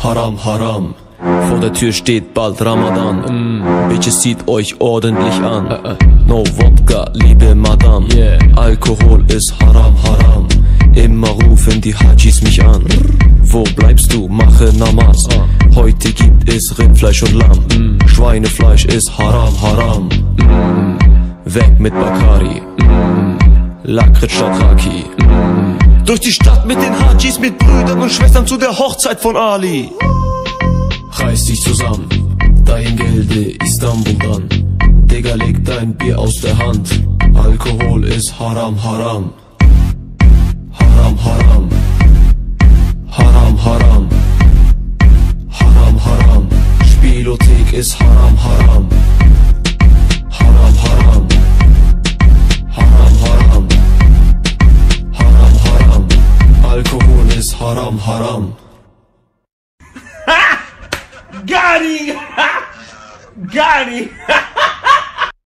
haram, haram. Vor der Tür steht bald Ramadan. Bitches, zieht euch ordentlich an. No Wodka, liebe Madame. Alkohol ist haram, haram. Immer rufen die Hajis mich an. Wo bleibst du? Mache Namas. Heute gibt es Rindfleisch und Lamm. Schweinefleisch ist haram, haram. Weg mit Bacardi. Lakritz statt Raki. Durch die Stadt mit den Hajis, mit Brüdern und Schwestern zu der Hochzeit von Ali. Reiß dich zusammen, dein Gelde Istanbul dann. Digga, leg dein Bier aus der Hand. Alkohol ist haram, haram. Haram, haram. Haram, haram. Haram, haram. Spielothek ist haram, haram. Haram, haram. Haram, haram. Haram, haram. Alkohol ist haram, haram. Got him! Got him!